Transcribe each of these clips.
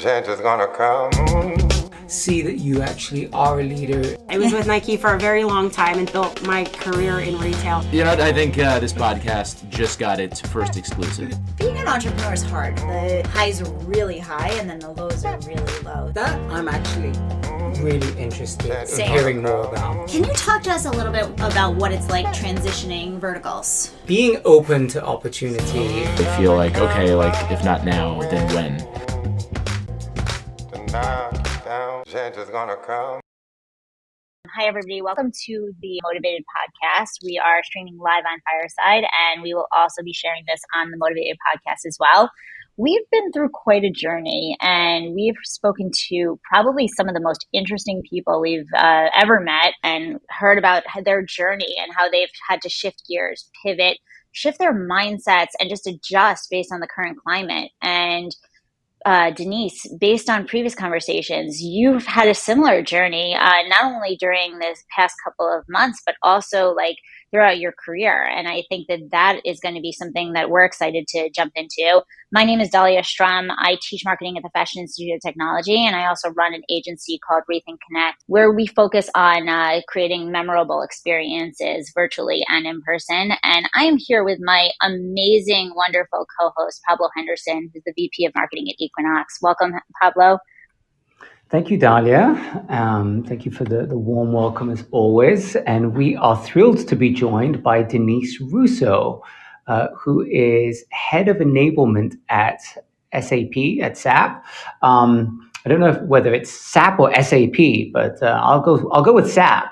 Change is gonna come. See that you actually are a leader. I was with Nike for a very long time and built my career in retail. You know, I think this podcast just got its first exclusive. Being an entrepreneur is hard. The highs are really high and then the lows are really low. That I'm actually really interested in Same. hearing more about. Can you talk to us a little bit about what it's like transitioning verticals? Being open to opportunity. I feel like, okay, like if not now, then when? Change is gonna come. Hi, everybody. Welcome to the Motivated Podcast. We are streaming live on Fireside, and we will also be sharing this on the Motivated Podcast as well. We've been through quite a journey, and we've spoken to probably some of the most interesting people we've ever met and heard about their journey and how they've had to shift gears, pivot, shift their mindsets, and just adjust based on the current climate. And Denise, based on previous conversations, you've had a similar journey, not only during this past couple of months, but also like throughout your career. And I think that that is going to be something that we're excited to jump into. My name is Dahlia Strum. I teach marketing at the Fashion Institute of Technology, and I also run an agency called Rethink Connect, where we focus on creating memorable experiences virtually and in person. And I am here with my amazing, wonderful co-host, Pablo Henderson, who's the VP of Marketing at Equinox. Welcome, Pablo. Thank you, Dahlia. Thank you for the warm welcome as always. And we are thrilled to be joined by Denise Russo, who is head of enablement at SAP. I don't know whether it's SAP or SAP, but I'll go with SAP.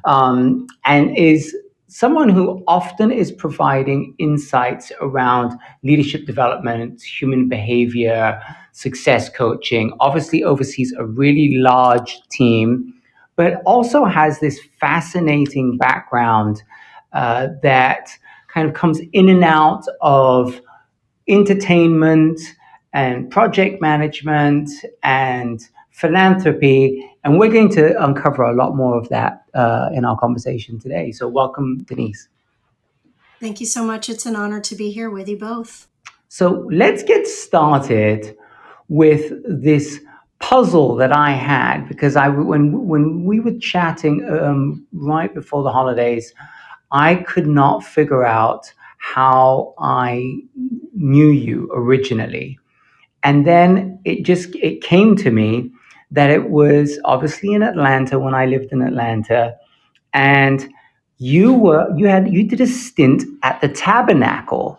And is someone who often is providing insights around leadership development, human behavior, success coaching, obviously oversees a really large team, but also has this fascinating background that kind of comes in and out of entertainment and project management and philanthropy. And we're going to uncover a lot more of that in our conversation today. So welcome, Denise. Thank you so much. It's an honor to be here with you both. So let's get started with this puzzle that I had, because when we were chatting right before the holidays, I could not figure out how I knew you originally. And then it came to me that it was obviously in Atlanta when I lived in Atlanta, and you did a stint at the Tabernacle,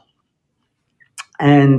and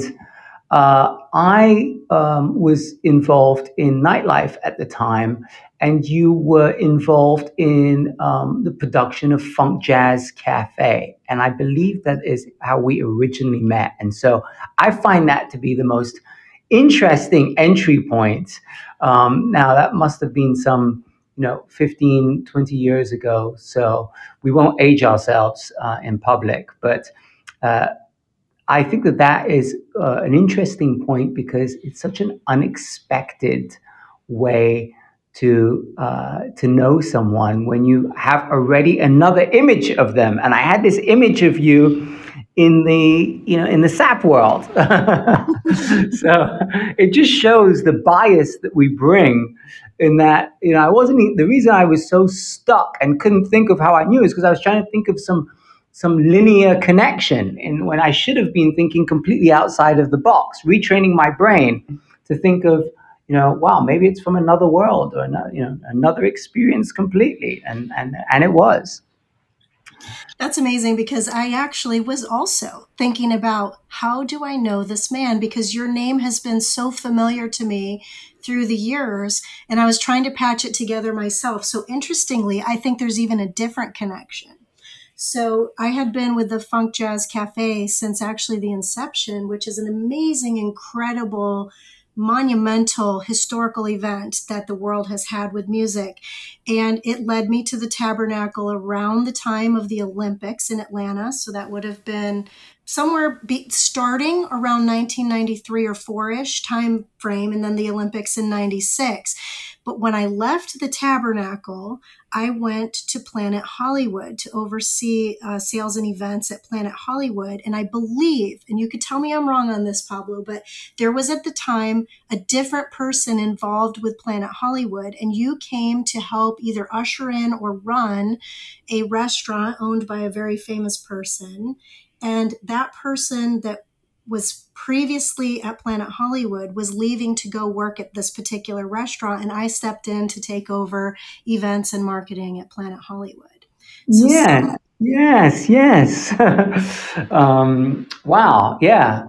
I was involved in nightlife at the time, and you were involved in the production of Funk Jazz Cafe, and I believe that is how we originally met. And so I find that to be the most interesting entry point. Now that must have been some 15, 20 years ago, so we won't age ourselves in public, but I think that is an interesting point, because it's such an unexpected way to know someone when you have already another image of them. And I had this image of you in the SAP world. So it just shows the bias that we bring in that, I wasn't, the reason I was so stuck and couldn't think of how I knew is because I was trying to think of some linear connection, and when I should have been thinking completely outside of the box, retraining my brain to think of, wow, maybe it's from another world or another experience completely, and it was. That's amazing, because I actually was also thinking about, how do I know this man? Because your name has been so familiar to me through the years, and I was trying to patch it together myself. So interestingly, I think there's even a different connection. So I had been with the Funk Jazz Cafe since actually the inception, which is an amazing, incredible, monumental historical event that the world has had with music. And it led me to the Tabernacle around the time of the Olympics in Atlanta. So that would have been somewhere starting around 1993 or 4-ish time frame, and then the Olympics in 96. But when I left the Tabernacle, I went to Planet Hollywood to oversee sales and events at Planet Hollywood. And I believe, and you could tell me I'm wrong on this, Pablo, but there was at the time a different person involved with Planet Hollywood. And you came to help either usher in or run a restaurant owned by a very famous person. And that person that was previously at Planet Hollywood was leaving to go work at this particular restaurant, and I stepped in to take over events and marketing at Planet Hollywood. So Yes. Wow. Yeah.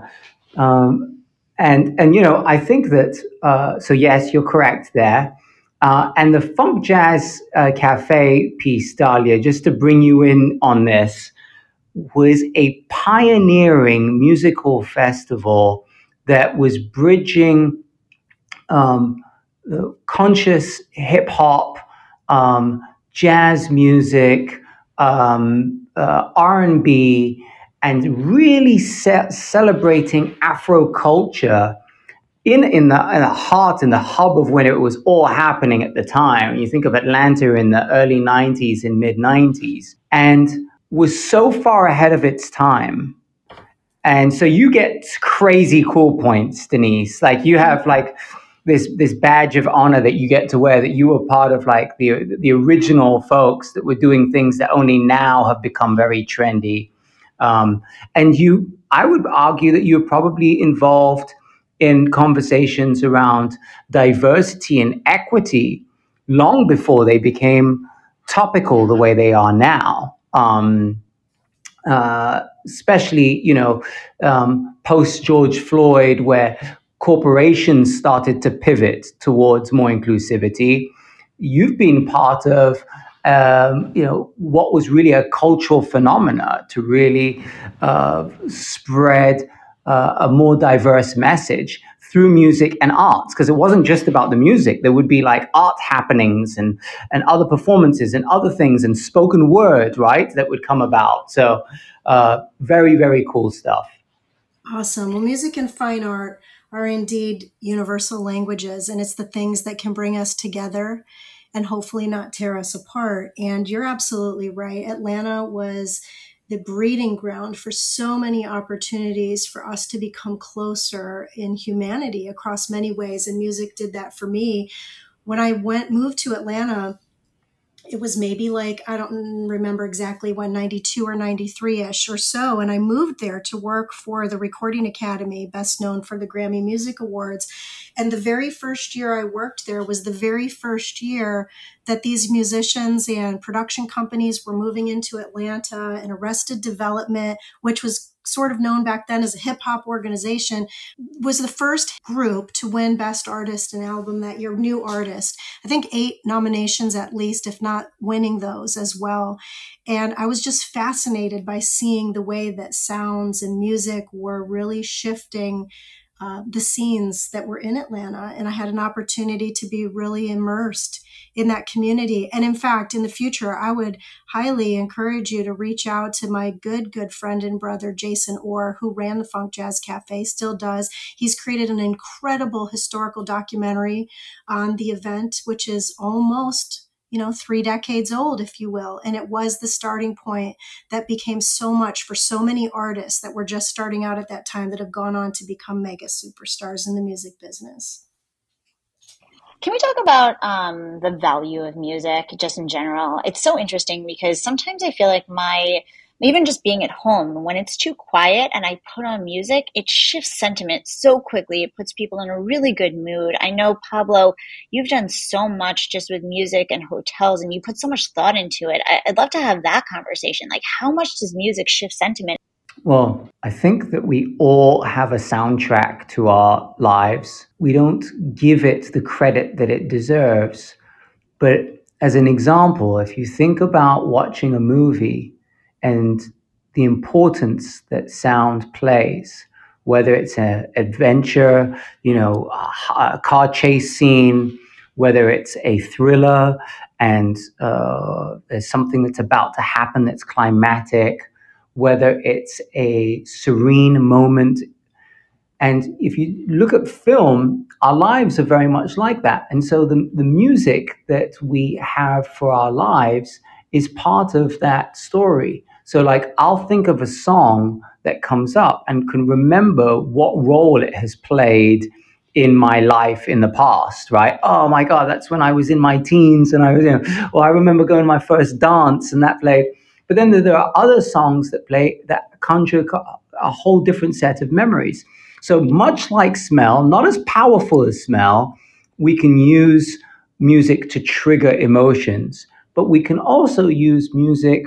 And I think that so yes, you're correct there. And the Funk Jazz Cafe piece, Dahlia, just to bring you in on this, was a pioneering musical festival that was bridging conscious hip hop, jazz music, R&B, and really celebrating Afro culture in the heart, in the hub of when it was all happening at the time. You think of Atlanta in the early 90s and mid 90s, and was so far ahead of its time. And so you get crazy cool points, Denise. Like you have like this badge of honor that you get to wear, that you were part of like the original folks that were doing things that only now have become very trendy. And I would argue that you're probably involved in conversations around diversity and equity long before they became topical the way they are now. Especially, post George Floyd, where corporations started to pivot towards more inclusivity. You've been part of, what was really a cultural phenomena to really spread a more diverse message through music and arts, because it wasn't just about the music. There would be like art happenings and other performances and other things and spoken word, right, that would come about. So very, very cool stuff. Awesome. Well, music and fine art are indeed universal languages, and it's the things that can bring us together and hopefully not tear us apart. And you're absolutely right. Atlanta was the breeding ground for so many opportunities for us to become closer in humanity across many ways. And music did that for me. When I moved to Atlanta, it was maybe like, I don't remember exactly when, 92 or 93-ish or so. And I moved there to work for the Recording Academy, best known for the Grammy Music Awards. And the very first year I worked there was the very first year that these musicians and production companies were moving into Atlanta, and Arrested Development, which was sort of known back then as a hip hop organization, was the first group to win Best Artist and Album that year, New Artist. I think 8 nominations at least, if not winning those as well. And I was just fascinated by seeing the way that sounds and music were really shifting the scenes that were in Atlanta. And I had an opportunity to be really immersed in that community. And in fact, in the future, I would highly encourage you to reach out to my good friend and brother, Jason Orr, who ran the Funk Jazz Cafe, still does. He's created an incredible historical documentary on the event, which is almost 3 decades old, if you will. And it was the starting point that became so much for so many artists that were just starting out at that time that have gone on to become mega superstars in the music business. Can we talk about the value of music just in general? It's so interesting because sometimes I feel like even just being at home, when it's too quiet and I put on music, it shifts sentiment so quickly. It puts people in a really good mood. I know, Pablo, you've done so much just with music and hotels, and you put so much thought into it. I'd love to have that conversation. Like, how much does music shift sentiment? Well, I think that we all have a soundtrack to our lives. We don't give it the credit that it deserves. But as an example, if you think about watching a movie and the importance that sound plays, whether it's an adventure, a car chase scene, whether it's a thriller and there's something that's about to happen that's climatic, whether it's a serene moment And if you look at film, our lives are very much like that. And so the music that we have for our lives is part of that story. So, like, I'll think of a song that comes up and can remember what role it has played in my life in the past, right? Oh my God, that's when I was in my teens and I was, or I remember going to my first dance and that played. But then there are other songs that play that conjure a whole different set of memories. So much like smell, not as powerful as smell, we can use music to trigger emotions, but we can also use music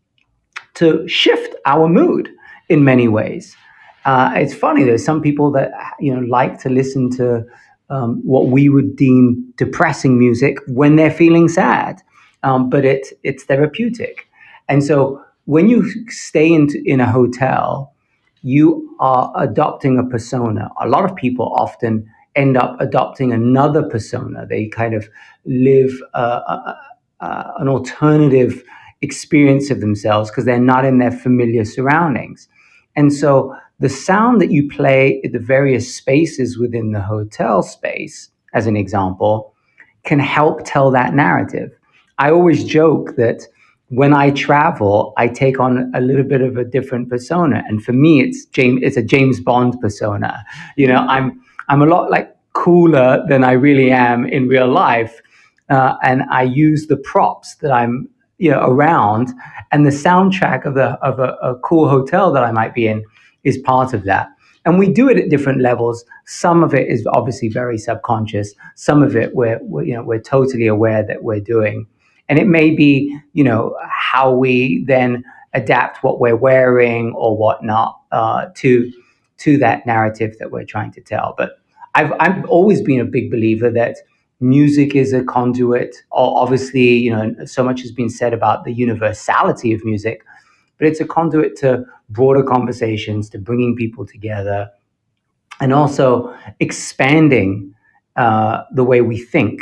to shift our mood in many ways. It's funny, there's some people that like to listen to what we would deem depressing music when they're feeling sad, but it's therapeutic. And so when you stay in a hotel, you are adopting a persona. A lot of people often end up adopting another persona. They kind of live an alternative experience of themselves because they're not in their familiar surroundings. And so the sound that you play at the various spaces within the hotel space, as an example, can help tell that narrative. I always joke that when I travel, I take on a little bit of a different persona, and for me, it's a James Bond persona. I'm a lot like cooler than I really am in real life, and I use the props that I'm around, and the soundtrack of a cool hotel that I might be in is part of that. And we do it at different levels. Some of it is obviously very subconscious. Some of it we're totally aware that we're doing. And it may be, how we then adapt what we're wearing or whatnot to that narrative that we're trying to tell. But I've always been a big believer that music is a conduit. Obviously, so much has been said about the universality of music, but it's a conduit to broader conversations, to bringing people together, and also expanding the way we think.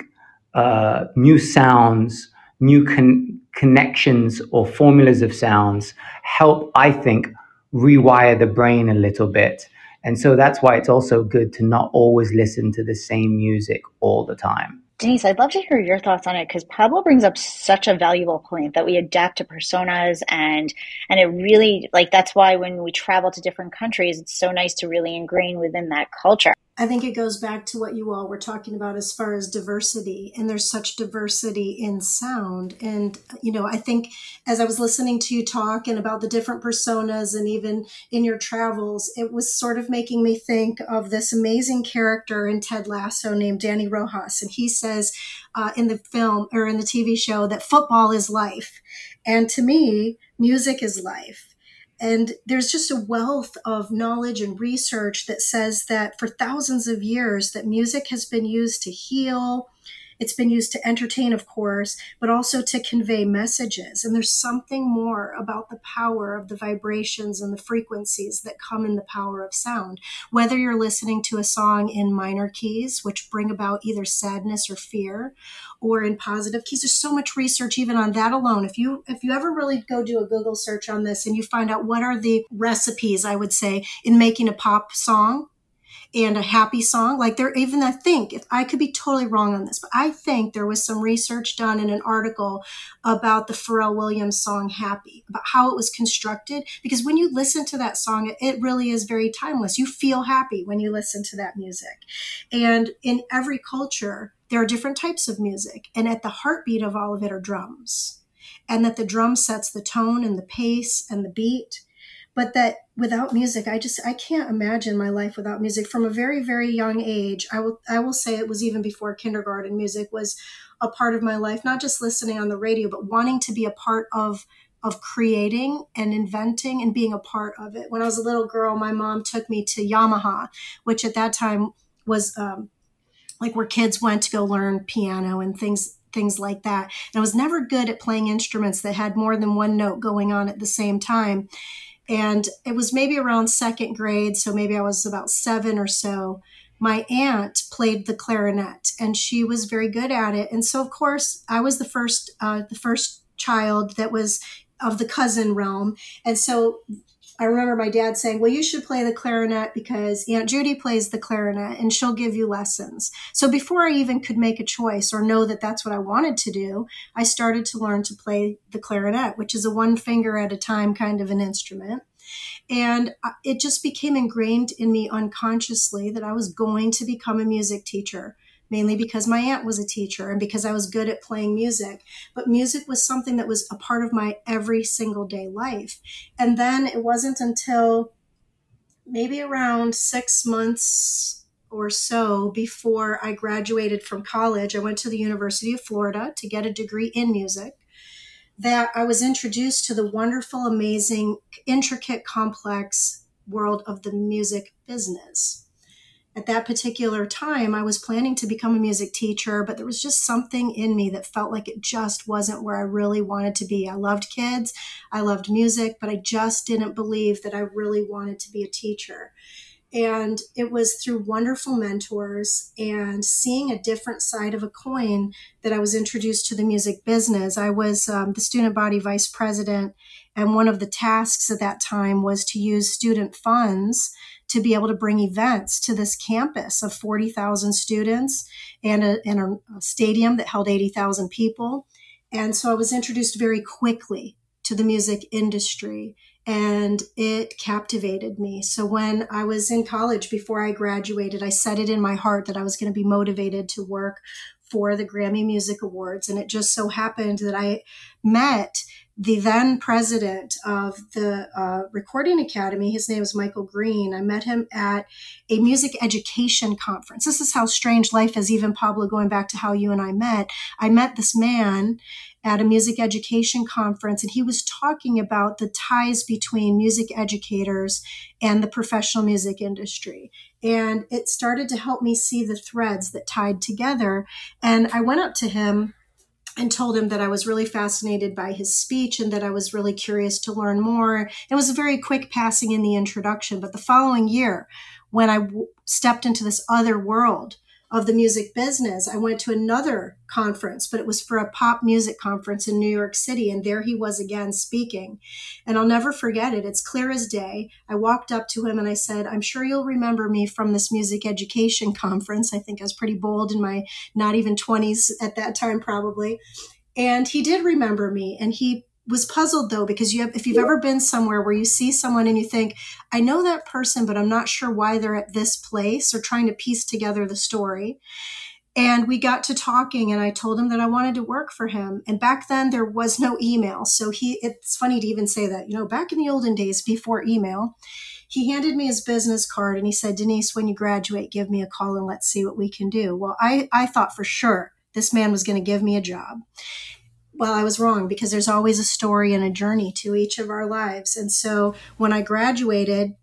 New sounds, new connections or formulas of sounds help, I think, rewire the brain a little bit. And so that's why it's also good to not always listen to the same music all the time. Denise, I'd love to hear your thoughts on it because Pablo brings up such a valuable point that we adapt to personas and it really, that's why when we travel to different countries, it's so nice to really ingrain within that culture. I think it goes back to what you all were talking about as far as diversity, and there's such diversity in sound. And, I think as I was listening to you talk and about the different personas and even in your travels, it was sort of making me think of this amazing character in Ted Lasso named Danny Rojas. And he says in the film or in the TV show that football is life. And to me, music is life. And there's just a wealth of knowledge and research that says that for thousands of years that music has been used to heal. It's been used to entertain, of course, but also to convey messages. And there's something more about the power of the vibrations and the frequencies that come in the power of sound. Whether you're listening to a song in minor keys, which bring about either sadness or fear, or in positive keys, there's so much research even on that alone. If you ever really go do a Google search on this and you find out what are the recipes, I would say, in making a pop song, and a happy song, I think, if I could be totally wrong on this, but I think there was some research done in an article about the Pharrell Williams song Happy, about how it was constructed. Because when you listen to that song, it really is very timeless. You feel happy when you listen to that music. And in every culture, there are different types of music. And at the heartbeat of all of it are drums. And that the drum sets the tone and the pace and the beat. But that without music, I can't imagine my life without music. From a very, very young age, I will say it was even before kindergarten, music was a part of my life, not just listening on the radio, but wanting to be a part of creating and inventing and being a part of it. When I was a little girl, my mom took me to Yamaha, which at that time was where kids went to go learn piano and things like that. And I was never good at playing instruments that had more than one note going on at the same time. And it was maybe around second grade, so maybe I was about 7 or so. My aunt played the clarinet, and she was very good at it. And so, of course, I was the first child that was of the cousin realm. And so I remember my dad saying, well, you should play the clarinet because Aunt Judy plays the clarinet and she'll give you lessons. So before I even could make a choice or know that that's what I wanted to do, I started to learn to play the clarinet, which is a one finger at a time kind of an instrument. And it just became ingrained in me unconsciously that I was going to become a music teacher, mainly because my aunt was a teacher and because I was good at playing music. But music was something that was a part of my every single day life. And then it wasn't until maybe around 6 months or so before I graduated from college, I went to the University of Florida to get a degree in music, that I was introduced to the wonderful, amazing, intricate, complex world of the music business. At that particular time, I was planning to become a music teacher, but there was just something in me that felt like it just wasn't where I really wanted to be. I loved kids, I loved music, but I just didn't believe that I really wanted to be a teacher. And it was through wonderful mentors and seeing a different side of a coin that I was introduced to the music business. I was the student body vice president, and one of the tasks at that time was to use student funds to be able to bring events to this campus of 40,000 students and a stadium that held 80,000 people. And so I was introduced very quickly to the music industry, and it captivated me. So when I was in college, before I graduated, I set it in my heart that I was going to be motivated to work for the Grammy Music Awards. And it just so happened that I met the then president of the Recording Academy. His name is Michael Green. I met him at a music education conference. This is how strange life is, even Pablo, going back to how you and I met. I met this man at a music education conference, and he was talking about the ties between music educators and the professional music industry. And it started to help me see the threads that tied together. And I went up to him and told him that I was really fascinated by his speech and that I was really curious to learn more. It was a very quick passing in the introduction. But the following year, when I stepped into this other world of the music business, I went to another conference, but it was for a pop music conference in New York City. And there he was again speaking. And I'll never forget it. It's clear as day. I walked up to him and I said, I'm sure you'll remember me from this music education conference. I think I was pretty bold in my not even 20s at that time, probably. And he did remember me. And he was puzzled, though, because if you've ever been somewhere where you see someone and you think, I know that person, but I'm not sure why they're at this place, or trying to piece together the story. And we got to talking, and I told him that I wanted to work for him. And back then there was no email. So it's funny to even say that, back in the olden days before email, he handed me his business card and he said, Denise, when you graduate, give me a call and let's see what we can do. Well, I thought for sure this man was going to give me a job. Well, I was wrong, because there's always a story and a journey to each of our lives. And so when I graduated,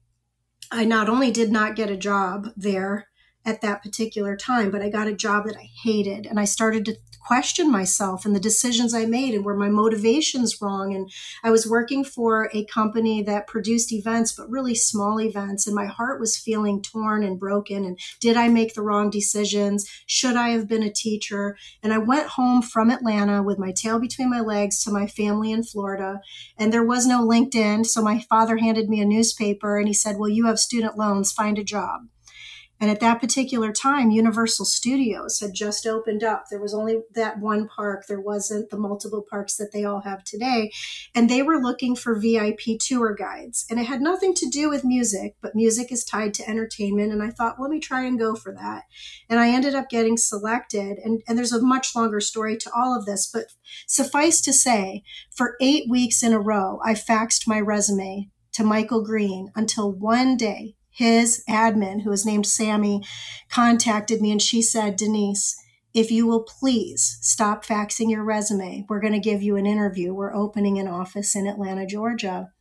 I not only did not get a job there at that particular time, but I got a job that I hated. And I started to question myself and the decisions I made and were my motivations wrong. And I was working for a company that produced events, but really small events. And my heart was feeling torn and broken. And did I make the wrong decisions? Should I have been a teacher? And I went home from Atlanta with my tail between my legs to my family in Florida. And there was no LinkedIn. So my father handed me a newspaper and he said, well, you have student loans, find a job. And at that particular time, Universal Studios had just opened up. There was only that one park. There wasn't the multiple parks that they all have today. And they were looking for VIP tour guides. And it had nothing to do with music, but music is tied to entertainment. And I thought, let me try and go for that. And I ended up getting selected. And there's a much longer story to all of this. But suffice to say, for 8 weeks in a row, I faxed my resume to Michael Green until one day, his admin, who was named Sammy, contacted me and she said, Denise, if you will please stop faxing your resume, we're going to give you an interview. We're opening an office in Atlanta, Georgia.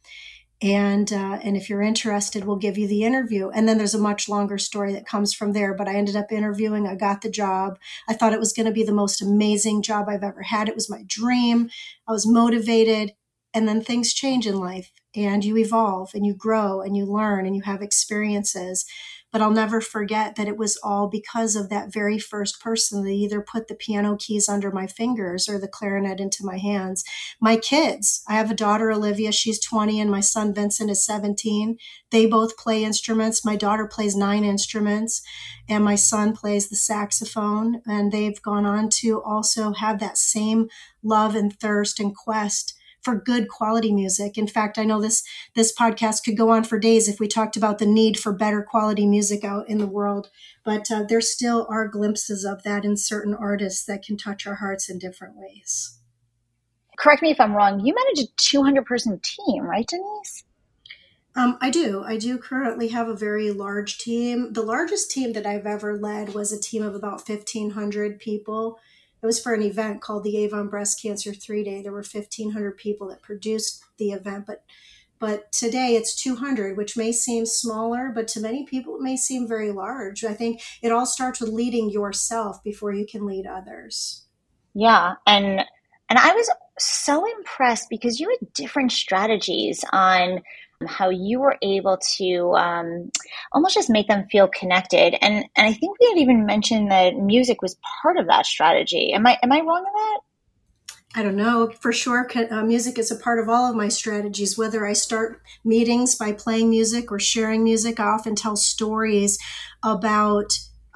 And if you're interested, we'll give you the interview. And then there's a much longer story that comes from there. But I ended up interviewing. I got the job. I thought it was going to be the most amazing job I've ever had. It was my dream. I was motivated. And then things change in life, and you evolve and you grow and you learn and you have experiences. but I'll never forget that it was all because of that very first person that either put the piano keys under my fingers or the clarinet into my hands. My kids, I have a daughter, Olivia, she's 20, and my son, Vincent, is 17. They both play instruments. My daughter plays 9 instruments, and my son plays the saxophone, and they've gone on to also have that same love and thirst and quest for good quality music. In fact, I know this podcast could go on for days if we talked about the need for better quality music out in the world, but there still are glimpses of that in certain artists that can touch our hearts in different ways. Correct me if I'm wrong. You manage a 200-person team, right, Denise? I do. I do currently have a very large team. The largest team that I've ever led was a team of about 1,500 people. It was for an event called the Avon Breast Cancer 3-Day. There were 1,500 people that produced the event, but today it's 200, which may seem smaller, but to many people it may seem very large. I think it all starts with leading yourself before you can lead others. Yeah, and I was so impressed because you had different strategies on how you were able to almost just make them feel connected. And I think we had even mentioned that music was part of that strategy. Am I wrong in that? I don't know. For sure, music is a part of all of my strategies. Whether I start meetings by playing music or sharing music, I often tell stories about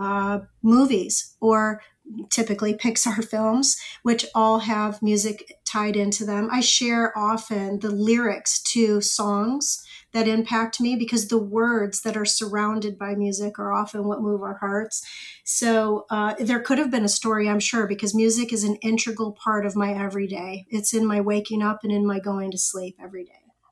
movies or typically Pixar films, which all have music tied into them. I share often the lyrics to songs that impact me because the words that are surrounded by music are often what move our hearts. So there could have been a story, I'm sure, because music is an integral part of my everyday. It's in my waking up and in my going to sleep every day.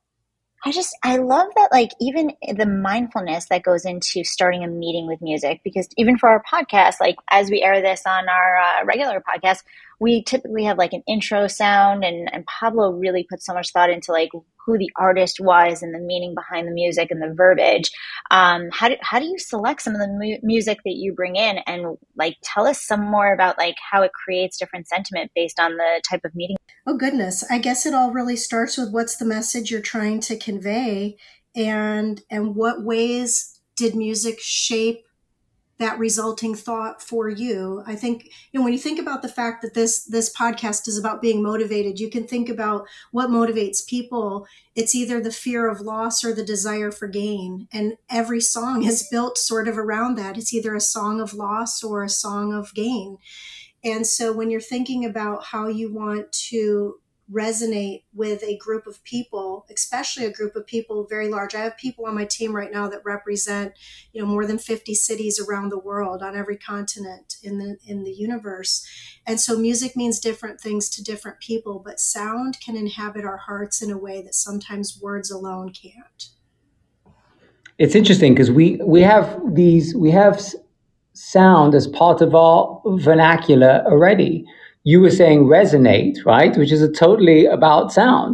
I love that, like, even the mindfulness that goes into starting a meeting with music, because even for our podcast, like as we air this on our regular podcast, we typically have like an intro sound, and Pablo really put so much thought into like who the artist was and the meaning behind the music and the verbiage. How do you select some of the music that you bring in, and like tell us some more about like how it creates different sentiment based on the type of meeting? Oh, goodness. I guess it all really starts with what's the message you're trying to convey, and what ways did music shape that resulting thought for you. I think, when you think about the fact that this podcast is about being motivated, you can think about what motivates people. It's either the fear of loss or the desire for gain. And every song is built sort of around that. It's either a song of loss or a song of gain. And so when you're thinking about how you want to resonate with a group of people, especially a group of people very large. I have people on my team right now that represent, more than 50 cities around the world on every continent in the universe. And so music means different things to different people, but sound can inhabit our hearts in a way that sometimes words alone can't. It's interesting because we have sound as part of our vernacular already. You were saying resonate, right? Which is totally about sound,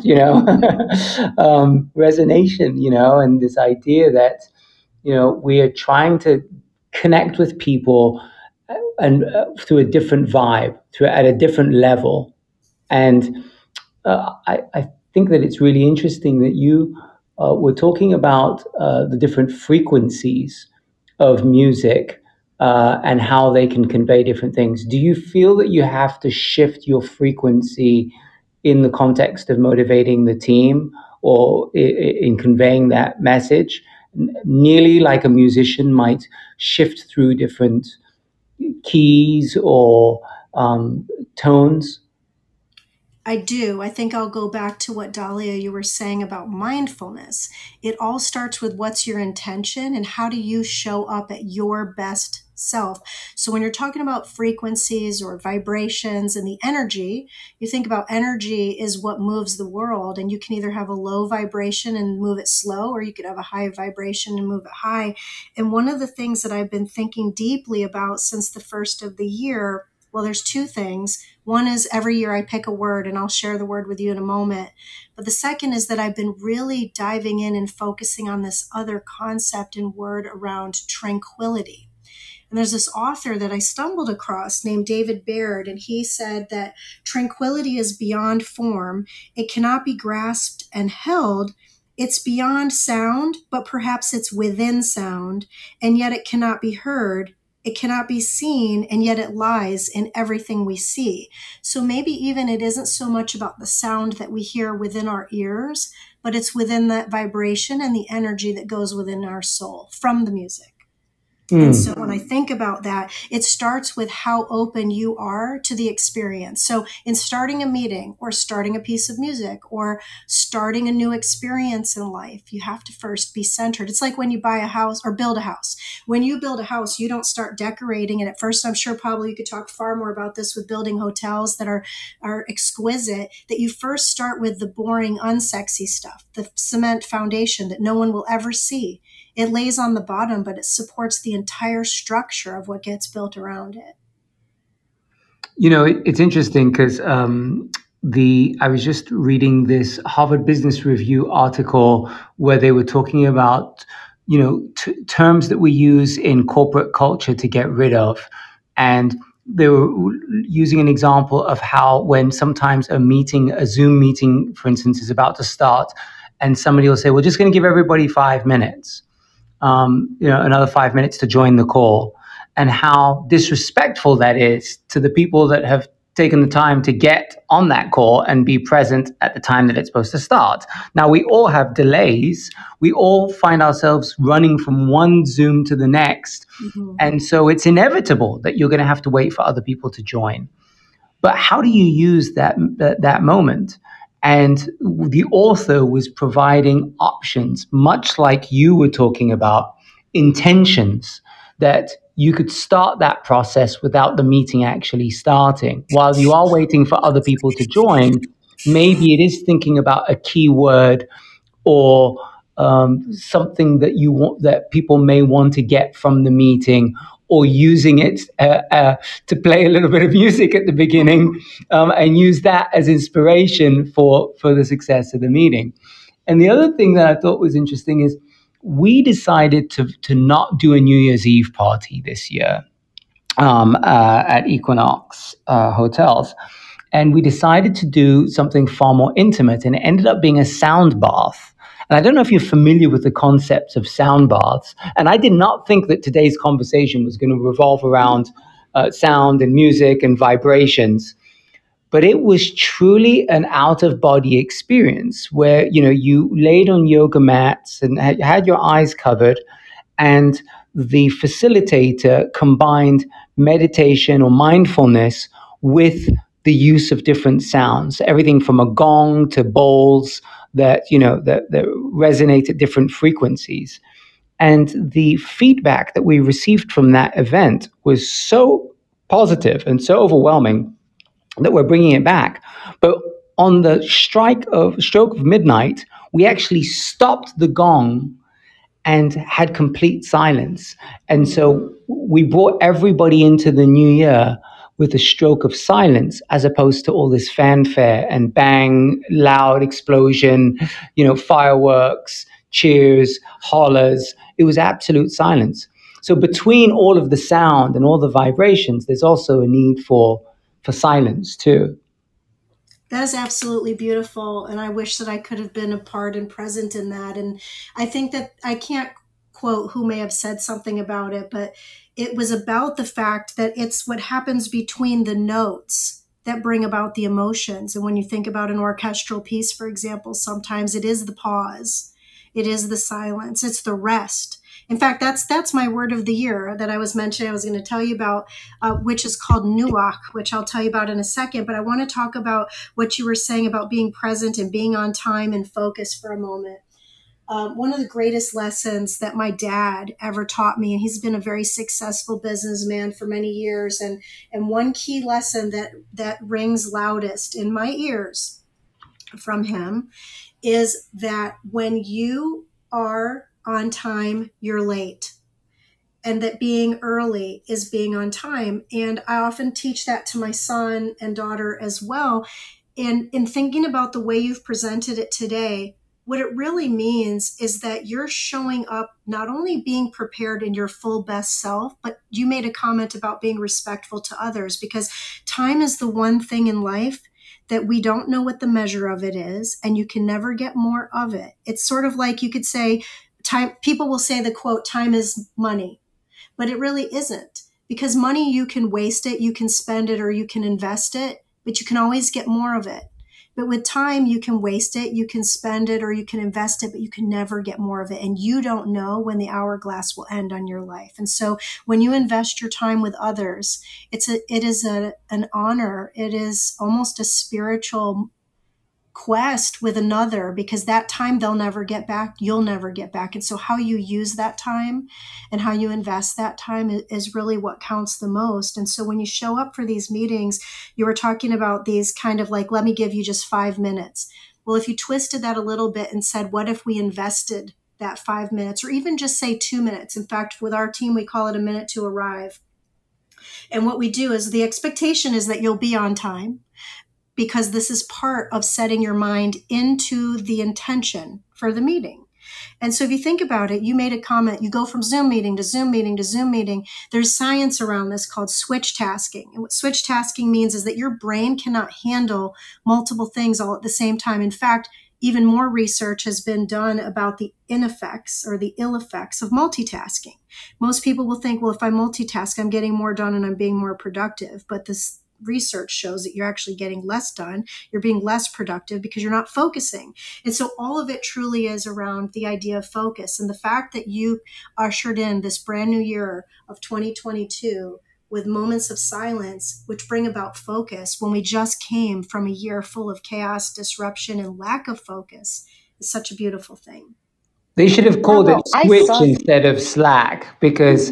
resonation, and this idea that, we are trying to connect with people and through a different vibe, at a different level. And I think that it's really interesting that you were talking about the different frequencies of music and how they can convey different things. Do you feel that you have to shift your frequency in the context of motivating the team or in conveying that message, nearly like a musician might shift through different keys or tones? I do. I think I'll go back to what, Dahlia, you were saying about mindfulness. It all starts with what's your intention and how do you show up at your best self. So when you're talking about frequencies or vibrations and the energy, you think about energy is what moves the world, and you can either have a low vibration and move it slow, or you could have a high vibration and move it high. And one of the things that I've been thinking deeply about since the first of the year, well, there's two things. One is every year I pick a word, and I'll share the word with you in a moment. But the second is that I've been really diving in and focusing on this other concept and word around tranquility. And there's this author that I stumbled across named David Baird, and he said that tranquility is beyond form. It cannot be grasped and held. It's beyond sound, but perhaps it's within sound, and yet it cannot be heard. It cannot be seen, and yet it lies in everything we see. So maybe even it isn't so much about the sound that we hear within our ears, but it's within that vibration and the energy that goes within our soul from the music. And so when I think about that, it starts with how open you are to the experience. So in starting a meeting or starting a piece of music or starting a new experience in life, you have to first be centered. It's like when you buy a house or build a house. When you build a house, you don't start decorating it at first. I'm sure probably you could talk far more about this with building hotels that are exquisite, that you first start with the boring, unsexy stuff, the cement foundation that no one will ever see. It lays on the bottom, but it supports the entire structure of what gets built around it. You know, it's interesting because I was just reading this Harvard Business Review article where they were talking about, you know, terms that we use in corporate culture to get rid of. And they were using an example of how when sometimes a Zoom meeting, for instance, is about to start, and somebody will say, we're just going to give everybody 5 minutes. Another 5 minutes to join the call, and how disrespectful that is to the people that have taken the time to get on that call and be present at the time that it's supposed to start. Now, we all have delays. We all find ourselves running from one Zoom to the next. Mm-hmm. And so it's inevitable that you're going to have to wait for other people to join. But how do you use that moment? And the author was providing options, much like you were talking about, intentions, that you could start that process without the meeting actually starting. While you are waiting for other people to join, maybe it is thinking about a keyword or something that you want, that people may want to get from the meeting, or using it to play a little bit of music at the beginning and use that as inspiration for the success of the meeting. And the other thing that I thought was interesting is we decided to not do a New Year's Eve party this year at Equinox Hotels. And we decided to do something far more intimate, and it ended up being a sound bath. And I don't know if you're familiar with the concepts of sound baths. And I did not think that today's conversation was going to revolve around sound and music and vibrations. But it was truly an out-of-body experience where, you know, you laid on yoga mats and had your eyes covered, and the facilitator combined meditation or mindfulness with the use of different sounds, everything from a gong to bowls that resonate at different frequencies. And the feedback that we received from that event was so positive and so overwhelming that we're bringing it back. But on the stroke of midnight, we actually stopped the gong and had complete silence. And so we brought everybody into the new year with a stroke of silence, as opposed to all this fanfare and bang, loud explosion, fireworks, cheers, hollers. It was absolute silence. So between all of the sound and all the vibrations, there's also a need for silence too. That is absolutely beautiful. And I wish that I could have been a part and present in that. And I think that I can't quote who may have said something about it, but it was about the fact that it's what happens between the notes that bring about the emotions. And when you think about an orchestral piece, for example, sometimes it is the pause, it is the silence, it's the rest. In fact, that's my word of the year that I was mentioning. I was going to tell you about, which is called nuach, which I'll tell you about in a second. But I want to talk about what you were saying about being present and being on time and focus for a moment. One of the greatest lessons that my dad ever taught me, and he's been a very successful businessman for many years, and one key lesson that rings loudest in my ears from him is that when you are on time, you're late. And that being early is being on time. And I often teach that to my son and daughter as well. And in thinking about the way you've presented it today, what it really means is that you're showing up, not only being prepared in your full best self, but you made a comment about being respectful to others, because time is the one thing in life that we don't know what the measure of it is, and you can never get more of it. It's sort of like you could say, time. People will say the quote, time is money, but it really isn't, because money, you can waste it, you can spend it, or you can invest it, but you can always get more of it. But with time, you can waste it, you can spend it, or you can invest it, but you can never get more of it. And you don't know when the hourglass will end on your life. And so when you invest your time with others, it is an honor. It is almost a spiritual quest with another, because that time they'll never get back, you'll never get back. And so how you use that time and how you invest that time is really what counts the most. And so when you show up for these meetings, you were talking about these kind of like, let me give you just 5 minutes. Well, if you twisted that a little bit and said, what if we invested that 5 minutes, or even just say 2 minutes? In fact, with our team, we call it a minute to arrive. And what we do is the expectation is that you'll be on time, because this is part of setting your mind into the intention for the meeting. And so if you think about it, you made a comment, you go from Zoom meeting to Zoom meeting to Zoom meeting. There's science around this called switch tasking. And what switch tasking means is that your brain cannot handle multiple things all at the same time. In fact, even more research has been done about the ineffects or the ill effects of multitasking. Most people will think, well, if I multitask, I'm getting more done and I'm being more productive. But this research shows that you're actually getting less done. You're being less productive because you're not focusing. And so all of it truly is around the idea of focus. And the fact that you ushered in this brand new year of 2022 with moments of silence, which bring about focus when we just came from a year full of chaos, disruption, and lack of focus, is such a beautiful thing. They should have called it Switch instead of Slack, because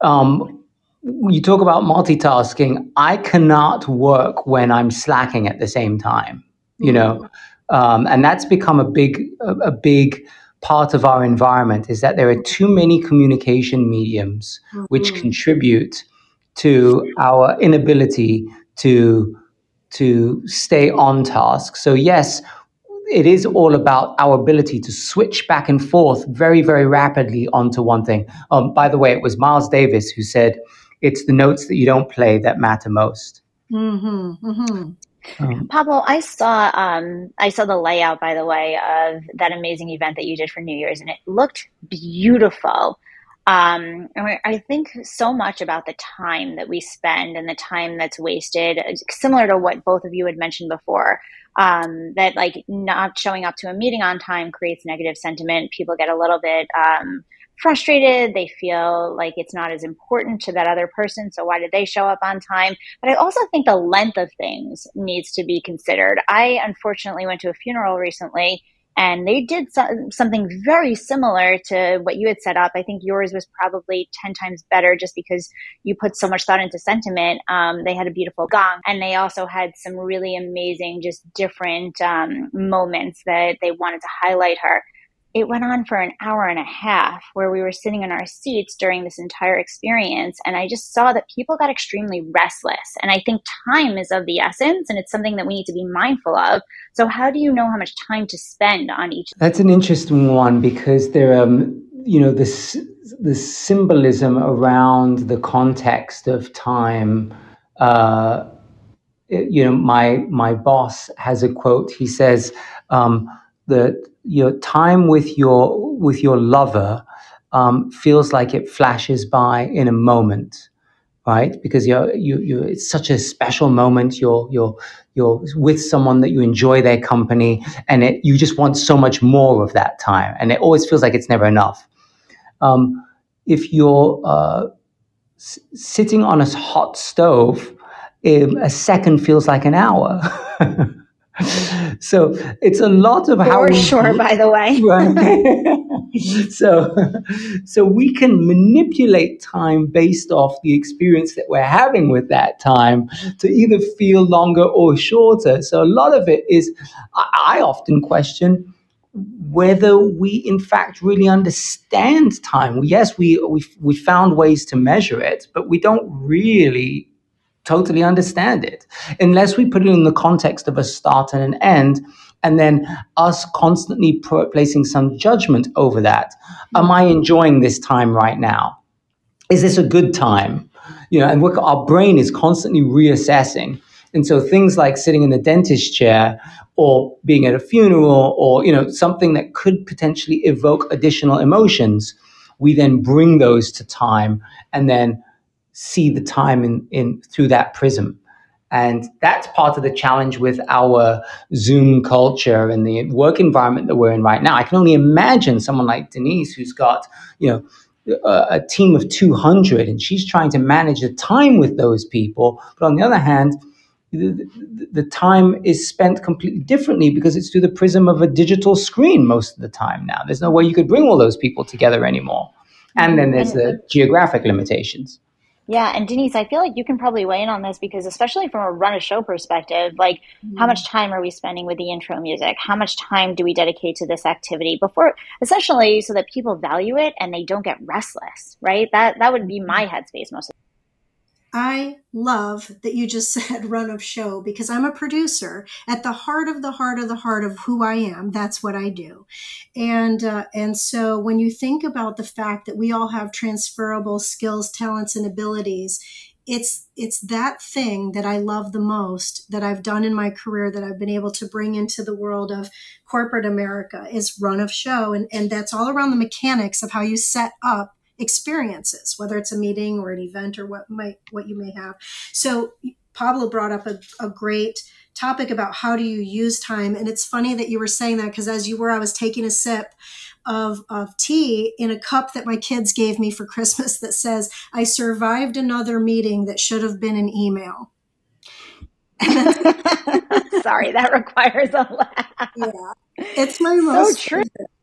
you talk about multitasking. I cannot work when I'm slacking at the same time, and that's become a big part of our environment, is that there are too many communication mediums which contribute to our inability to stay on task. So yes, it is all about our ability to switch back and forth very, very rapidly onto one thing. By the way, it was Miles Davis who said, it's the notes that you don't play that matter most. Pablo, I saw the layout, by the way, of that amazing event that you did for New Year's, and it looked beautiful. And I think so much about the time that we spend and the time that's wasted, similar to what both of you had mentioned before, that like not showing up to a meeting on time creates negative sentiment. People get a little bit frustrated. They feel like it's not as important to that other person. So why did they show up on time? But I also think the length of things needs to be considered. I unfortunately went to a funeral recently, and they did something very similar to what you had set up. I think yours was probably 10 times better just because you put so much thought into sentiment. They had a beautiful gong, and they also had some really amazing, just different moments that they wanted to highlight her. It went on for an hour and a half where we were sitting in our seats during this entire experience. And I just saw that people got extremely restless. And I think time is of the essence, and it's something that we need to be mindful of. So how do you know how much time to spend on each? That's an interesting one, because there are, the symbolism around the context of time. My boss has a quote. He says that your time with your lover feels like it flashes by in a moment, right? Because it's such a special moment. You're with someone that you enjoy their company, and you just want so much more of that time, and it always feels like it's never enough. If you're sitting on a hot stove, a second feels like an hour. So it's a lot of how we sure, by the way. Right? So we can manipulate time based off the experience that we're having with that time to either feel longer or shorter. So a lot of it is, I often question whether we in fact really understand time. Yes, we found ways to measure it, but we don't really totally understand it unless we put it in the context of a start and an end, and then us constantly placing some judgment over that. Am I enjoying this time right now? Is this a good time? And our brain is constantly reassessing. And so things like sitting in the dentist chair or being at a funeral or, something that could potentially evoke additional emotions, we then bring those to time and then see the time in through that prism. And that's part of the challenge with our Zoom culture and the work environment that we're in right now. I can only imagine someone like Denise, who's got, a team of 200, and she's trying to manage the time with those people. But on the other hand, the time is spent completely differently because it's through the prism of a digital screen most of the time now. There's no way you could bring all those people together anymore. And then there's the geographic limitations. Yeah, and Denise, I feel like you can probably weigh in on this because especially from a run a show perspective, like how much time are we spending with the intro music? How much time do we dedicate to this activity before, essentially so that people value it and they don't get restless, right? That would be my headspace most of the time. I love that you just said run of show because I'm a producer. At the heart of the heart of the heart of who I am, that's what I do. And so when you think about the fact that we all have transferable skills, talents, and abilities, it's that thing that I love the most that I've done in my career that I've been able to bring into the world of corporate America is run of show. And that's all around the mechanics of how you set up experiences, whether it's a meeting or an event or what you may have. So Pablo brought up a great topic about how do you use time. And it's funny that you were saying that because as you were, I was taking a sip of tea in a cup that my kids gave me for Christmas that says, I survived another meeting that should have been an email. Sorry, that requires a laugh. Yeah, it's my most so true.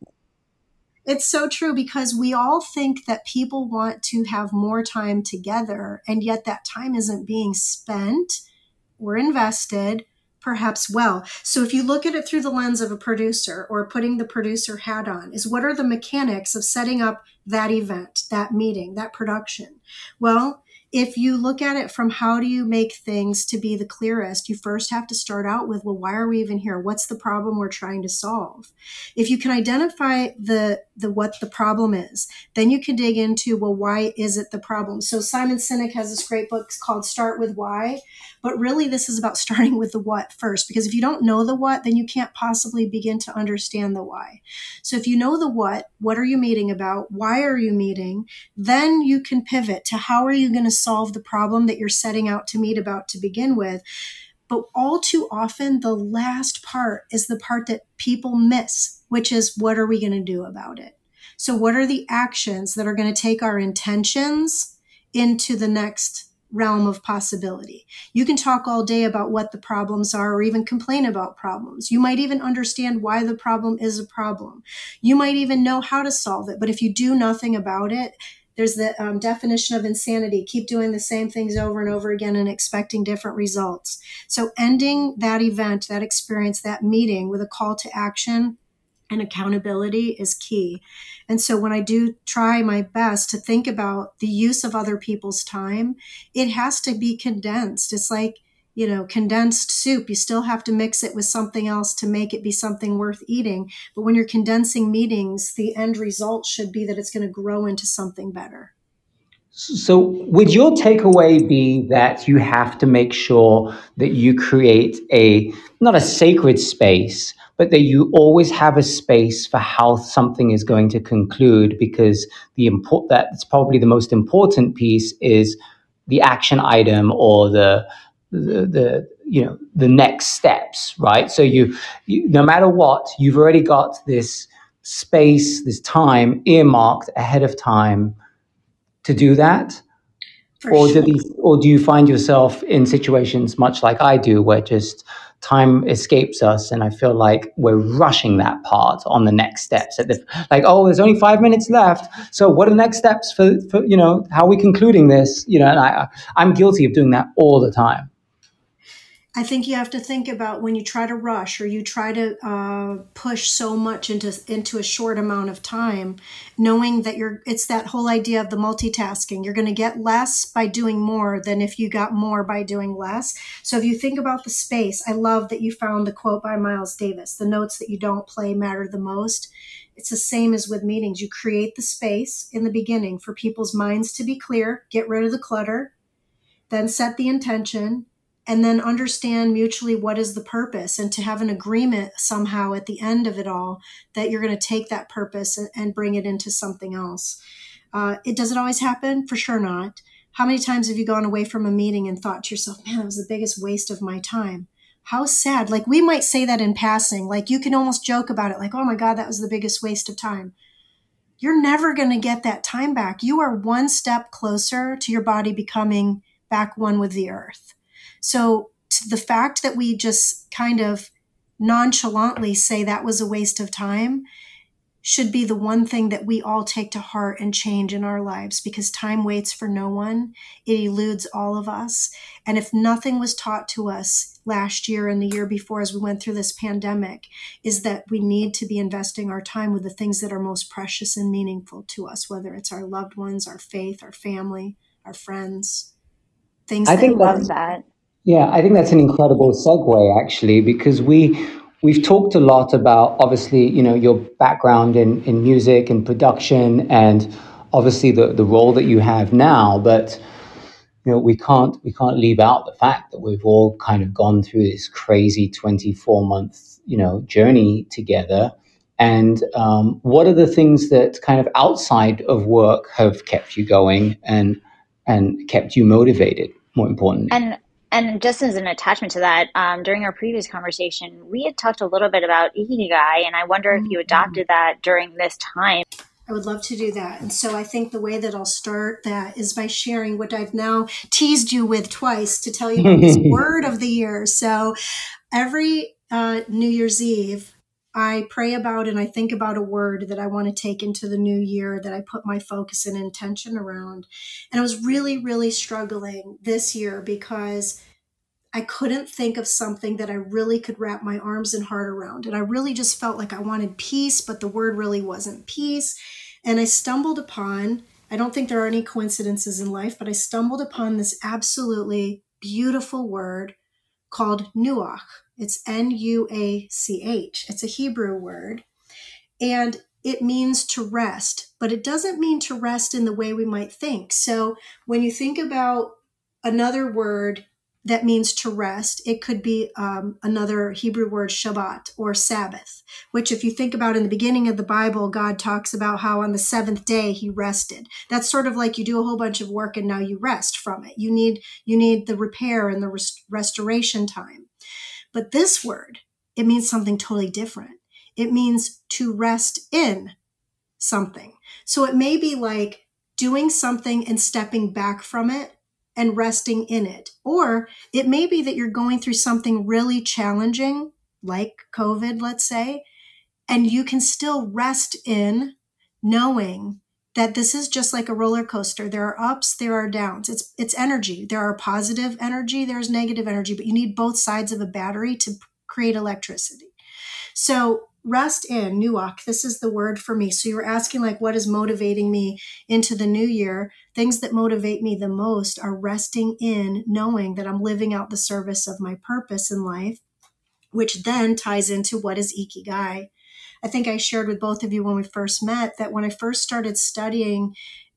It's so true because we all think that people want to have more time together, and yet that time isn't being spent or invested perhaps well. So if you look at it through the lens of a producer or putting the producer hat on, is what are the mechanics of setting up that event, that meeting, that production? Well, if you look at it from how do you make things to be the clearest, you first have to start out with, well, why are we even here? What's the problem we're trying to solve? If you can identify the what the problem is, then you can dig into, well, why is it the problem? So Simon Sinek has this great book called Start With Why, but really this is about starting with the what first, because if you don't know the what, then you can't possibly begin to understand the why. So if you know the what are you meeting about? Why are you meeting? Then you can pivot to how are you going to solve the problem that you're setting out to meet about to begin with. But all too often, the last part is the part that people miss, which is what are we going to do about it? So what are the actions that are going to take our intentions into the next realm of possibility? You can talk all day about what the problems are or even complain about problems. You might even understand why the problem is a problem. You might even know how to solve it. But if you do nothing about it, there's the definition of insanity. Keep doing the same things over and over again and expecting different results. So ending that event, that experience, that meeting with a call to action and accountability is key. And so when I do try my best to think about the use of other people's time, it has to be condensed. It's like, condensed soup. You still have to mix it with something else to make it be something worth eating. But when you're condensing meetings, the end result should be that it's going to grow into something better. So would your takeaway be that you have to make sure that you create not a sacred space, but that you always have a space for how something is going to conclude, because that's probably the most important piece is the action item or the next steps, right? So you no matter what, you've already got this space, this time earmarked ahead of time to do that. Or do you find yourself in situations much like I do, where just time escapes us, and I feel like we're rushing that part on the next steps? There's only 5 minutes left. So what are the next steps for how are we concluding this? And I'm guilty of doing that all the time. I think you have to think about when you try to rush or you try to push so much into a short amount of time, knowing that it's that whole idea of the multitasking. You're going to get less by doing more than if you got more by doing less. So if you think about the space, I love that you found the quote by Miles Davis, the notes that you don't play matter the most. It's the same as with meetings. You create the space in the beginning for people's minds to be clear, get rid of the clutter, then set the intention, and then understand mutually what is the purpose, and to have an agreement somehow at the end of it all that you're going to take that purpose and bring it into something else. Does it always happen? For sure not. How many times have you gone away from a meeting and thought to yourself, man, that was the biggest waste of my time? How sad. Like, we might say that in passing. Like, you can almost joke about it. Like, oh my God, that was the biggest waste of time. You're never going to get that time back. You are one step closer to your body becoming back one with the earth. So the fact that we just kind of nonchalantly say that was a waste of time should be the one thing that we all take to heart and change in our lives, because time waits for no one. It eludes all of us. And if nothing was taught to us last year and the year before as we went through this pandemic, is that we need to be investing our time with the things that are most precious and meaningful to us, whether it's our loved ones, our faith, our family, our friends, things I that love that. Yeah, I think that's an incredible segue, actually, because we've talked a lot about, obviously, your background in music and production, and obviously the role that you have now. But we can't leave out the fact that we've all kind of gone through this crazy 24-month journey together. And what are the things that kind of outside of work have kept you going and kept you motivated, more importantly? And just as an attachment to that, during our previous conversation, we had talked a little bit about Ikigai, and I wonder if you adopted that during this time. I would love to do that. And so I think the way that I'll start that is by sharing what I've now teased you with twice, to tell you about this word of the year. So every New Year's Eve, I pray about and I think about a word that I want to take into the new year, that I put my focus and intention around. And I was really, really struggling this year because I couldn't think of something that I really could wrap my arms and heart around. And I really just felt like I wanted peace, but the word really wasn't peace. And I stumbled upon, I don't think there are any coincidences in life, but I stumbled upon this absolutely beautiful word called nuach. It's Nuach. It's a Hebrew word, and it means to rest, but it doesn't mean to rest in the way we might think. So when you think about another word that means to rest, it could be another Hebrew word, Shabbat, or Sabbath, which if you think about in the beginning of the Bible, God talks about how on the seventh day he rested. That's sort of like you do a whole bunch of work and now you rest from it. You need the repair and the restoration time. But this word, it means something totally different. It means to rest in something. So it may be like doing something and stepping back from it and resting in it. Or it may be that you're going through something really challenging, like COVID, let's say, and you can still rest in knowing that this is just like a roller coaster. There are ups, there are downs. It's energy. There are positive energy, there's negative energy, but you need both sides of a battery to create electricity. So rest in, nuach, this is the word for me. So you were asking, like, what is motivating me into the new year? Things that motivate me the most are resting in, knowing that I'm living out the service of my purpose in life, which then ties into what is Ikigai. I think I shared with both of you when we first met that when I first started studying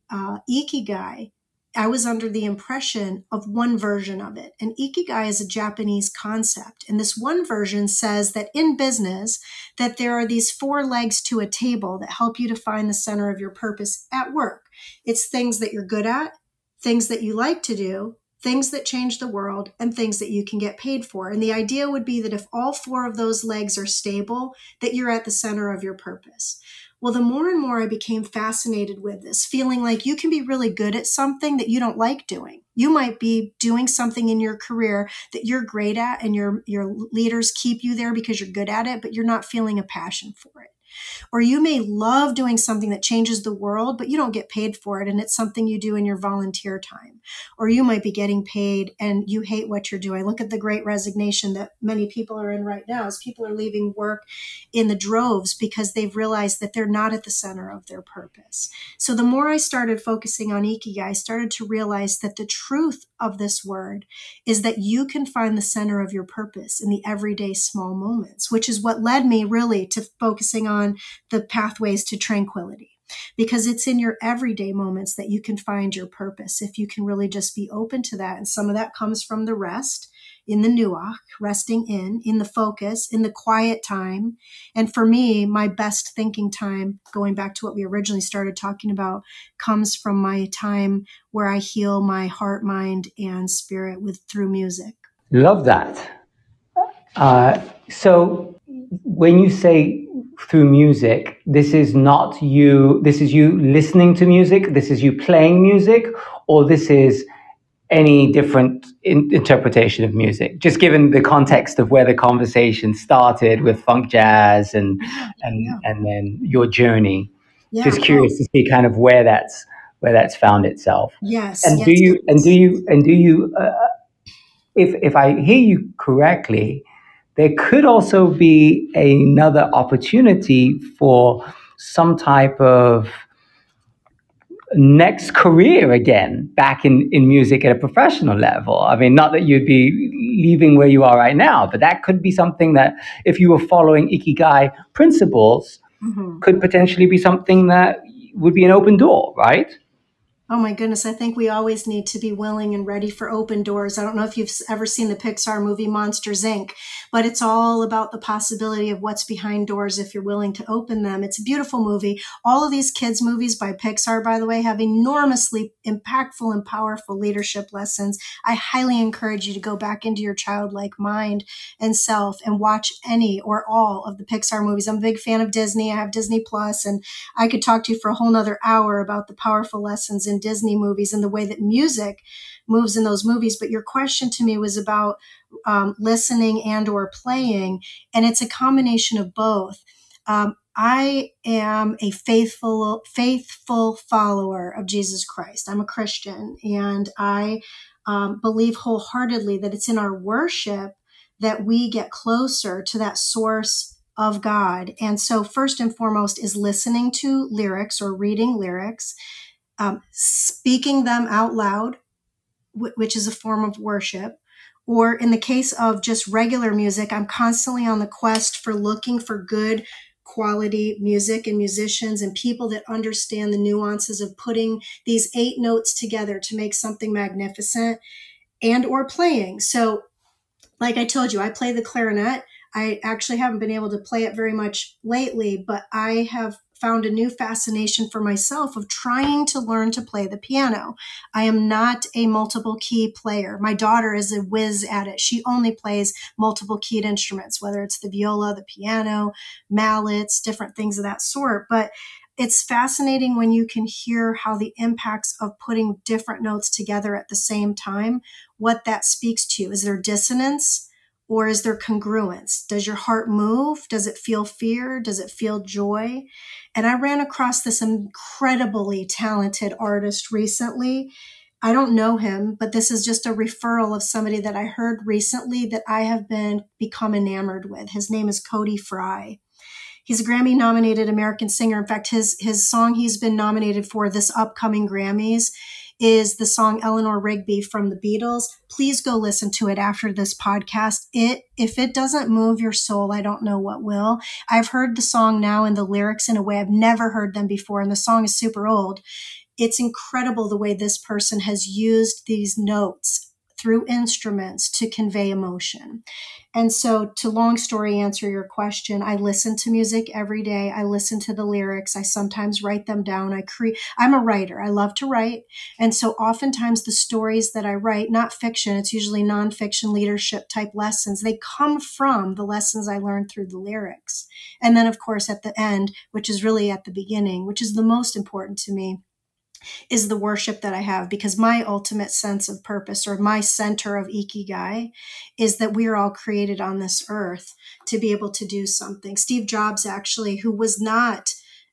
Ikigai, I was under the impression of one version of it. And Ikigai is a Japanese concept. And this one version says that in business, that there are these 4 legs to a table that help you to find the center of your purpose at work. It's things that you're good at, things that you like to do, things that change the world, and things that you can get paid for. And the idea would be that if all 4 of those legs are stable, that you're at the center of your purpose. Well, the more and more I became fascinated with this, feeling like you can be really good at something that you don't like doing. You might be doing something in your career that you're great at and your leaders keep you there because you're good at it, but you're not feeling a passion for it. Or you may love doing something that changes the world, but you don't get paid for it, and it's something you do in your volunteer time. Or you might be getting paid and you hate what you're doing. Look at the great resignation that many people are in right now, as people are leaving work in the droves because they've realized that they're not at the center of their purpose. So the more I started focusing on Ikigai, I started to realize that the truth of this word is that you can find the center of your purpose in the everyday small moments, which is what led me really to focusing on the pathways to tranquility, because it's in your everyday moments that you can find your purpose if you can really just be open to that. And some of that comes from the rest in the nuach, resting in the focus, in the quiet time. And for me, my best thinking time, going back to what we originally started talking about, comes from my time where I heal my heart, mind, and spirit through music. Love that. So when you say through music, this is you listening to music, this is you playing music, or this is any different interpretation of music, just given the context of where the conversation started with funk jazz and then your journey. Yeah, just curious to see kind of where that's found itself. Yes. And yes, do you yes. if I hear you correctly, there could also be another opportunity for some type of next career again back in music at a professional level. I mean, not that you'd be leaving where you are right now, but that could be something that, if you were following Ikigai principles, could potentially be something that would be an open door, right? Oh my goodness, I think we always need to be willing and ready for open doors. I don't know if you've ever seen the Pixar movie Monsters, Inc., but it's all about the possibility of what's behind doors if you're willing to open them. It's a beautiful movie. All of these kids' movies by Pixar, by the way, have enormously impactful and powerful leadership lessons. I highly encourage you to go back into your childlike mind and self and watch any or all of the Pixar movies. I'm a big fan of Disney. I have Disney Plus, and I could talk to you for a whole nother hour about the powerful lessons in Disney movies and the way that music moves in those movies. But your question to me was about listening and or playing, and it's a combination of both. I am a faithful follower of Jesus Christ. I'm a Christian, and I believe wholeheartedly that it's in our worship that we get closer to that source of God. And so first and foremost is listening to lyrics or reading lyrics, speaking them out loud, which is a form of worship. Or in the case of just regular music, I'm constantly on the quest for looking for good quality music and musicians and people that understand the nuances of putting these 8 notes together to make something magnificent, and or playing. So like I told you, I play the clarinet. I actually haven't been able to play it very much lately, but I have found a new fascination for myself of trying to learn to play the piano. I am not a multiple key player. My daughter is a whiz at it. She only plays multiple keyed instruments, whether it's the viola, the piano, mallets, different things of that sort. But it's fascinating when you can hear how the impacts of putting different notes together at the same time, what that speaks to. Is there dissonance? Or is there congruence? Does your heart move? Does it feel fear? Does it feel joy? And I ran across this incredibly talented artist recently. I don't know him, but this is just a referral of somebody that I heard recently that I have become enamored with. His name is Cody Fry. He's a Grammy-nominated American singer. In fact, his song he's been nominated for this upcoming Grammys is the song Eleanor Rigby from the Beatles. Please go listen to it after this podcast. If it doesn't move your soul, I don't know what will. I've heard the song now and the lyrics in a way I've never heard them before, and the song is super old. It's incredible the way this person has used these notes through instruments to convey emotion. And so, to long story answer your question, I listen to music every day. I listen to the lyrics. I sometimes write them down. I'm a writer. I love to write. And so oftentimes the stories that I write, not fiction, it's usually nonfiction leadership type lessons. They come from the lessons I learned through the lyrics. And then of course at the end, which is really at the beginning, which is the most important to me, is the worship that I have, because my ultimate sense of purpose, or my center of Ikigai, is that we are all created on this earth to be able to do something. Steve Jobs, actually, who was not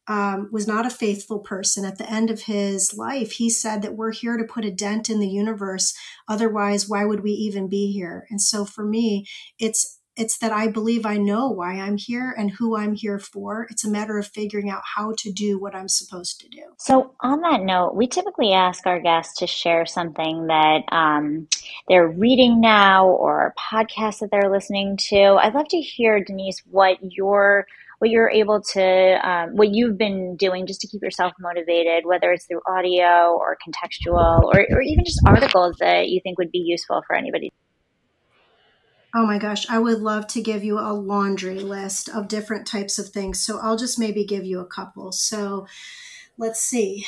a faithful person at the end of his life, he said that we're here to put a dent in the universe. Otherwise, why would we even be here? And so for me, it's that I believe I know why I'm here and who I'm here for. It's a matter of figuring out how to do what I'm supposed to do. So on that note, we typically ask our guests to share something that they're reading now or a podcast that they're listening to. I'd love to hear, Denise, what you're able to, what you've been doing just to keep yourself motivated, whether it's through audio or contextual or even just articles that you think would be useful for anybody. Oh my gosh, I would love to give you a laundry list of different types of things. So I'll just maybe give you a couple. So let's see.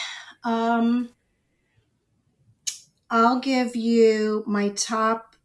I'll give you my top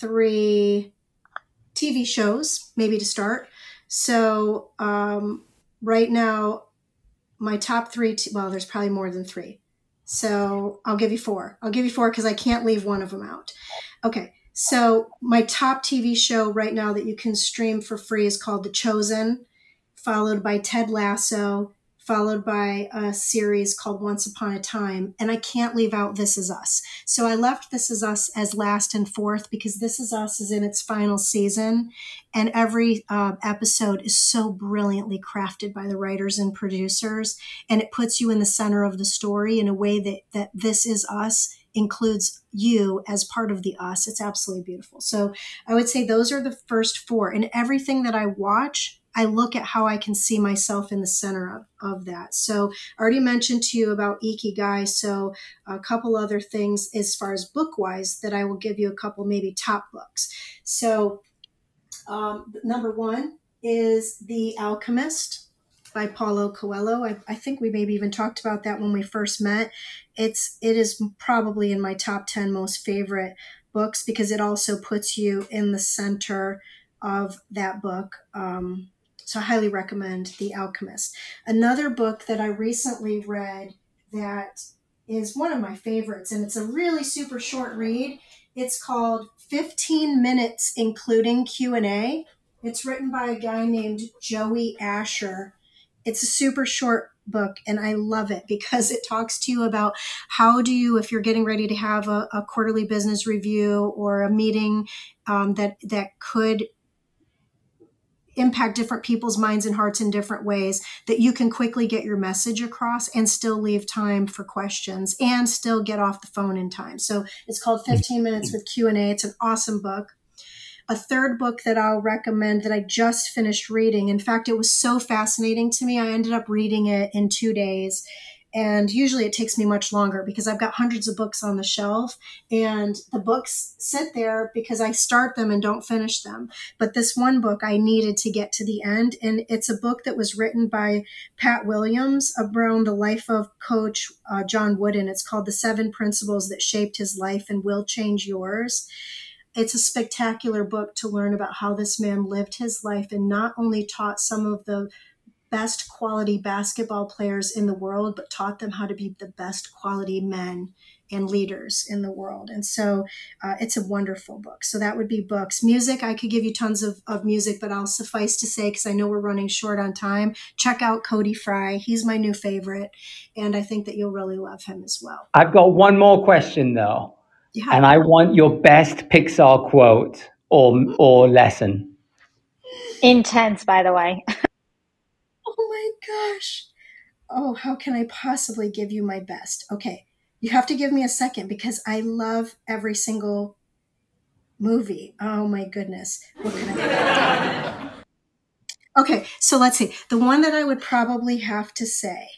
3 TV shows, maybe to start. So right now, my top 3, well, there's probably more than 3. So I'll give you 4. I'll give you 4 because I can't leave one of them out. Okay. So my top TV show right now that you can stream for free is called The Chosen, followed by Ted Lasso, followed by a series called Once Upon a Time. And I can't leave out This Is Us. So I left This Is Us as last and fourth because This Is Us is in its final season. And every episode is so brilliantly crafted by the writers and producers. And it puts you in the center of the story in a way that This Is Us includes you as part of the us. It's absolutely beautiful. So I would say those are the first 4. And everything that I watch, I look at how I can see myself in the center of that. So I already mentioned to you about Ikigai. So a couple other things as far as book-wise that I will give you a couple maybe top books. So number 1 is The Alchemist by Paulo Coelho. I think we maybe even talked about that when we first met. It is probably in my top 10 most favorite books because it also puts you in the center of that book. So I highly recommend The Alchemist. Another book that I recently read that is one of my favorites, and it's a really super short read. It's called 15 Minutes Including Q&A. It's written by a guy named Joey Asher. It's a super short book, and I love it because it talks to you about how do you, if you're getting ready to have a quarterly business review or a meeting that could impact different people's minds and hearts in different ways, that you can quickly get your message across and still leave time for questions and still get off the phone in time. So it's called 15 Minutes with Q&A. It's an awesome book. A third book that I'll recommend that I just finished reading. In fact, it was so fascinating to me. I ended up reading it in 2 days. And usually it takes me much longer because I've got hundreds of books on the shelf and the books sit there because I start them and don't finish them. But this one book I needed to get to the end. And it's a book that was written by Pat Williams around the life of Coach John Wooden. It's called The 7 Principles That Shaped His Life and Will Change Yours. It's a spectacular book to learn about how this man lived his life and not only taught some of the best quality basketball players in the world, but taught them how to be the best quality men and leaders in the world. And so it's a wonderful book. So that would be books. Music, I could give you tons of music, but I'll suffice to say, because I know we're running short on time, check out Cody Fry. He's my new favorite. And I think that you'll really love him as well. I've got one more question though. Yeah. And I want your best Pixar quote or lesson. Intense, by the way. Oh my gosh. Oh, how can I possibly give you my best? Okay. You have to give me a second because I love every single movie. Oh my goodness. What can I Okay, so let's see. The one that I would probably have to say.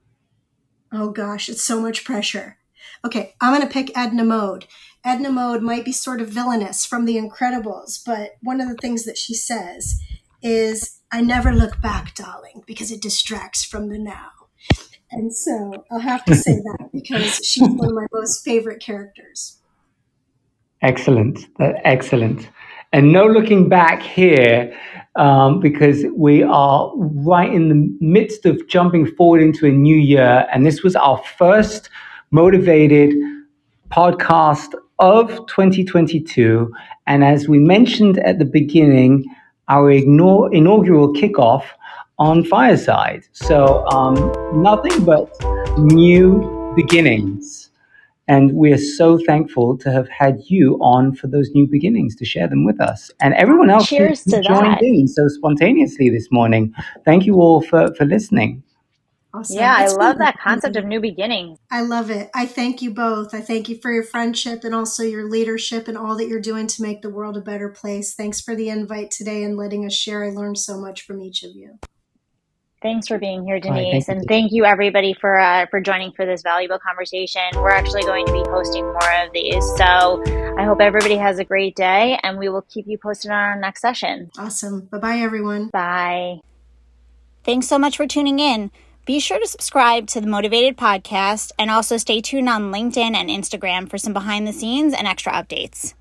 Oh gosh, it's so much pressure. Okay, I'm going to pick Edna Mode. Edna Mode might be sort of villainous from The Incredibles, but one of the things that she says is, I never look back, darling, because it distracts from the now. And so I'll have to say that because she's one of my most favorite characters. Excellent. Excellent. And no looking back here because we are right in the midst of jumping forward into a new year. And this was our first Motivated podcast of 2022. And as we mentioned at the beginning, our inaugural kickoff on Fireside. So nothing but new beginnings. And we are so thankful to have had you on for those new beginnings to share them with us. And everyone else who joined in so spontaneously this morning. Thank you all for listening. Awesome. Yeah, I love that concept of new beginnings. I love it. I thank you both. I thank you for your friendship and also your leadership and all that you're doing to make the world a better place. Thanks for the invite today and letting us share. I learned so much from each of you. Thanks for being here, right, Denise. thank you. And thank you, everybody, for joining for this valuable conversation. We're actually going to be hosting more of these. So I hope everybody has a great day, and we will keep you posted on our next session. Awesome. Bye-bye, everyone. Bye. Thanks so much for tuning in. Be sure to subscribe to the Motivated Podcast and also stay tuned on LinkedIn and Instagram for some behind the scenes and extra updates.